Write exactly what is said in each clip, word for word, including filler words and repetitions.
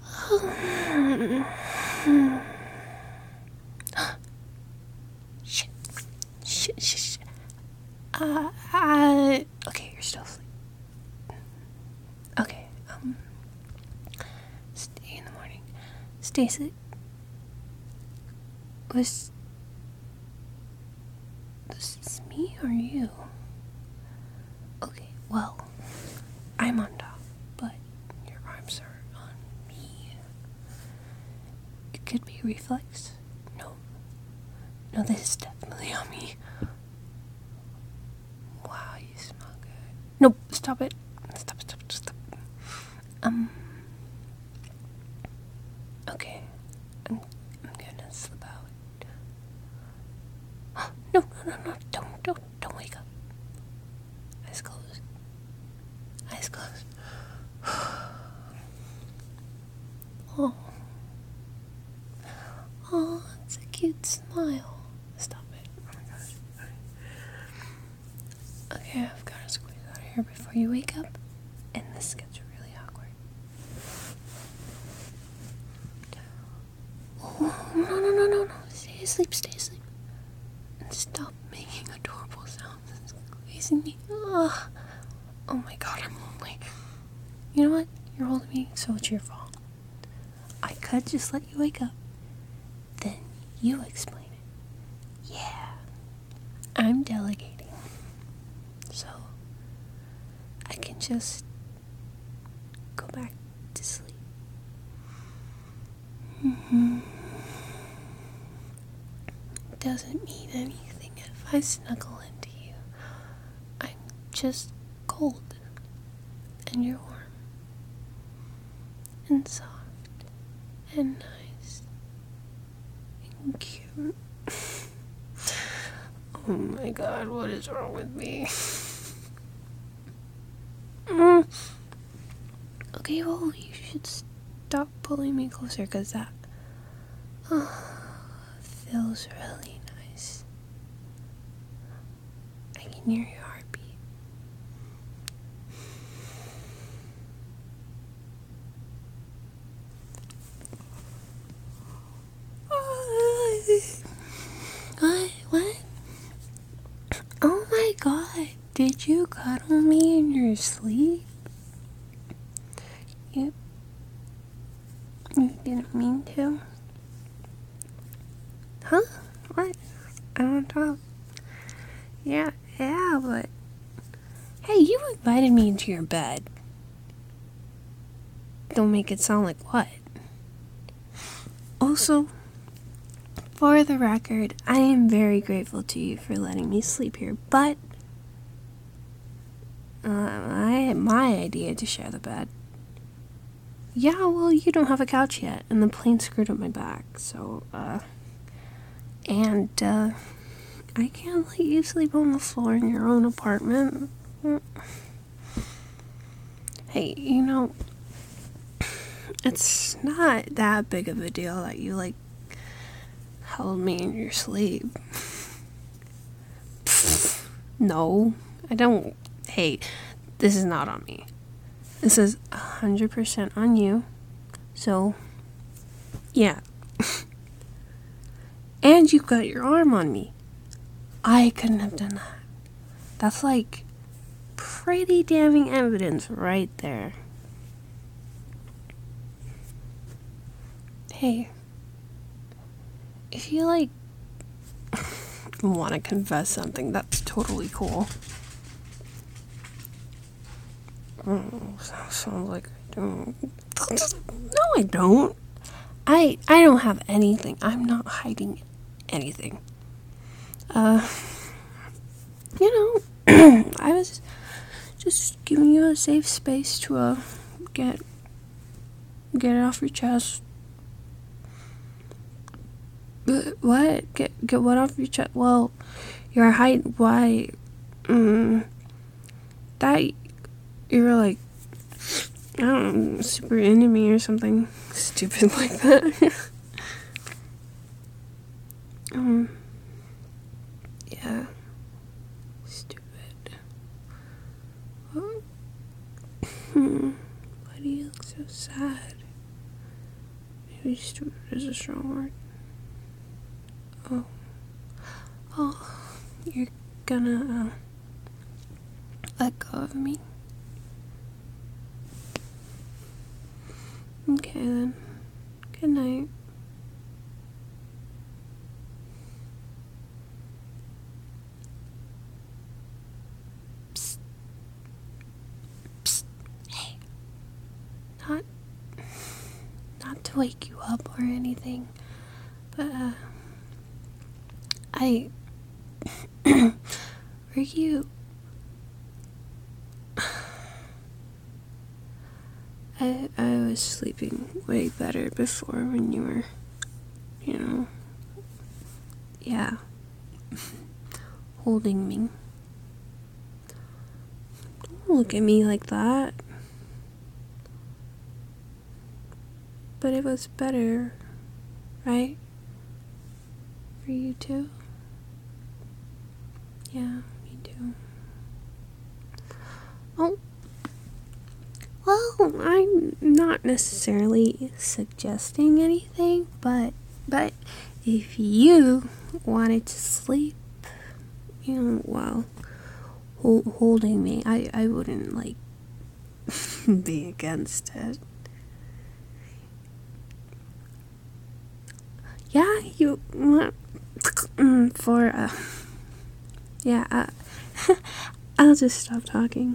Shit. Shit, shit, shit. Uh, uh, okay, you're still asleep. Okay, um, stay in the morning. Stacy, was this me or you? Okay, well, I'm on top, but your arms are on me. It could be a reflex. No. No, this is definitely on me. Wow, you smell good. Nope, stop it. Stop, stop, stop. Um. Okay. I'm, I'm gonna slip out. No, no, no, no. Don't, don't, don't wake up. Eyes closed. Eyes closed. Oh. Oh, it's a cute smile. Stop it. Oh my gosh. Okay, I've got to squeeze out of here before you wake up. And this gets really awkward. Oh, no, no, no, no, no. Stay asleep, stay asleep. And stop making adorable sounds and squeezing me. Oh, oh my god, I'm lonely. You know what? You're holding me, so it's your fault. I could just let you wake up. Then you explain it. Yeah. I'm delegating. So I can just go back to sleep. Mm-hmm. It doesn't mean anything if I snuggle into you. I'm just cold. And you're warm. And soft. And nice. And cute. Oh my god, what is wrong with me? Mm. Okay, well, you should stop pulling me closer, because that oh, feels really nice. I can hear your heartbeat. What? What? Oh my god, did you cuddle me in your sleep? You, you didn't mean to? Huh? What? I don't talk. Yeah, yeah, but... Hey, you invited me into your bed. Don't make it sound like what? Also, for the record, I am very grateful to you for letting me sleep here, but uh, I my idea to share the bed. Yeah, well, you don't have a couch yet, and the plane screwed up my back, so, uh, and, uh, I can't let you sleep on the floor in your own apartment. Hey, you know, it's not that big of a deal that you, like, held me in your sleep. No, I don't. Hey, this is not on me. This is one hundred percent on you. So, yeah. And you've got your arm on me. I couldn't have done that. That's like pretty damning evidence right there. Hey, if you like want to confess something, that's totally cool. Oh, sounds like I don't. No, I don't. I I don't have anything. I'm not hiding anything. Uh, you know, I was just giving you a safe space to uh get get it off your chest. What? Get get what off your chest? Well, your height. Why? Mm, that you're like, I don't know, super into me or something stupid like that. um. Yeah. Stupid. What? Hmm. Why do you look so sad? maybe stupid is a strong word. Oh. Oh, you're gonna, uh, let go of me? Okay then. Good night. Psst. Psst. Hey. Not, not to wake you up or anything, but, uh, I, were you, I, I was sleeping way better before when you were, you know, yeah, holding me. Don't look at me like that. But it was better, right? For you too? Yeah, me too. Oh, well, I'm not necessarily suggesting anything, but, but if you wanted to sleep, you know, while hol- holding me, I, I wouldn't, like, be against it. Yeah, you, for, uh, yeah, uh, I'll just stop talking.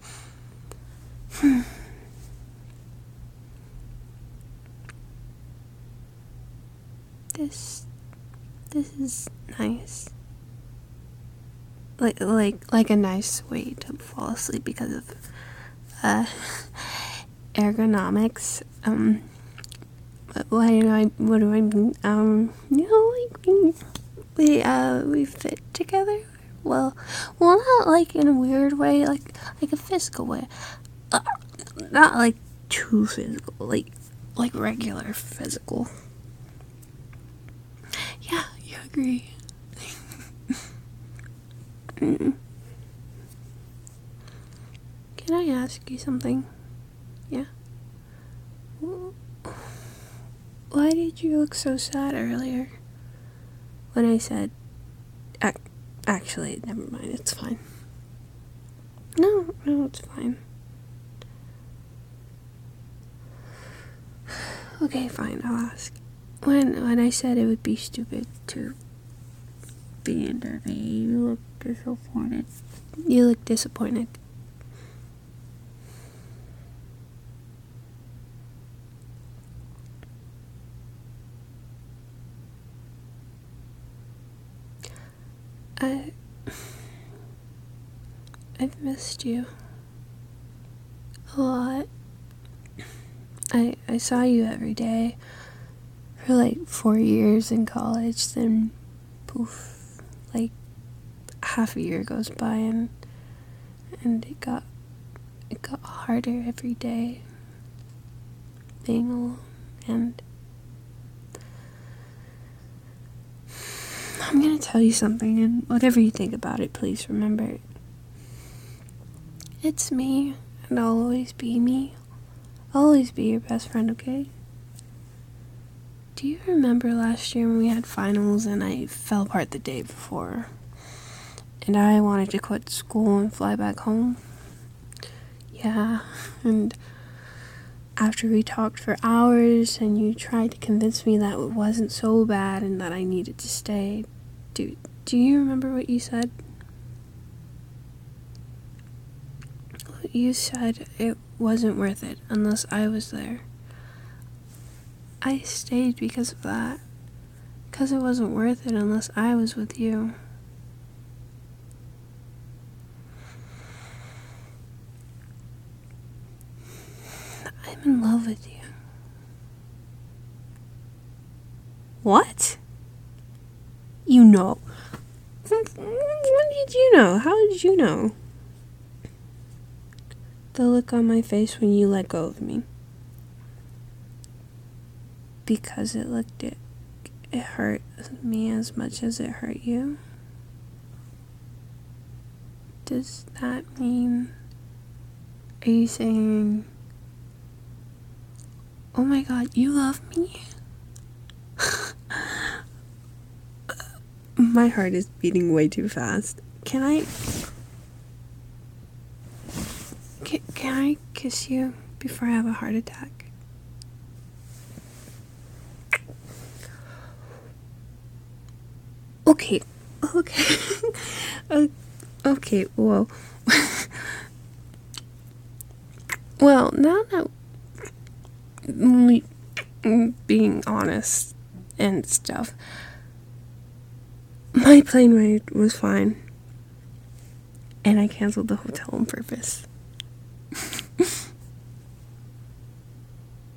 This, this is nice. Like, like, like a nice way to fall asleep because of, uh, ergonomics. Um, what do I, what do I mean? Um, you know, like, we, we, uh, we fit together. Well, well, not like in a weird way, like, like a physical way. Uh, not like too physical, like, like regular physical. Yeah, you agree. Mm. Can I ask you something? Yeah? Why did you look so sad earlier? When I said... Ac- actually, never mind, it's fine. No, no, it's fine. Okay, fine, I'll ask. When, when I said it would be stupid to be into me, you look disappointed. You look disappointed. I... I've missed you a lot. I, I saw you every day for like four years in college, then poof, like half a year goes by and and it got it got harder every day being alone. And I'm gonna tell you something, and whatever you think about it, please remember it. It's me, and I'll always be me. I'll always be your best friend, okay? Do you remember last year when we had finals and I fell apart the day before? And I wanted to quit school and fly back home? Yeah, and after we talked for hours and you tried to convince me that it wasn't so bad and that I needed to stay, do, do you remember what you said? You said it wasn't worth it unless I was there. I stayed because of that. Because it wasn't worth it unless I was with you. I'm in love with you. What? You know. When did you know? How did you know? The look on my face when you let go of me. Because it looked it, it hurt me as much as it hurt you. Does that mean... Are you saying... Oh my god, you love me? My heart is beating way too fast. Can I... Can, can I kiss you before I have a heart attack? Okay. Okay. uh, okay, well... well, now that... we being honest and stuff, my plane ride was fine, and I canceled the hotel on purpose.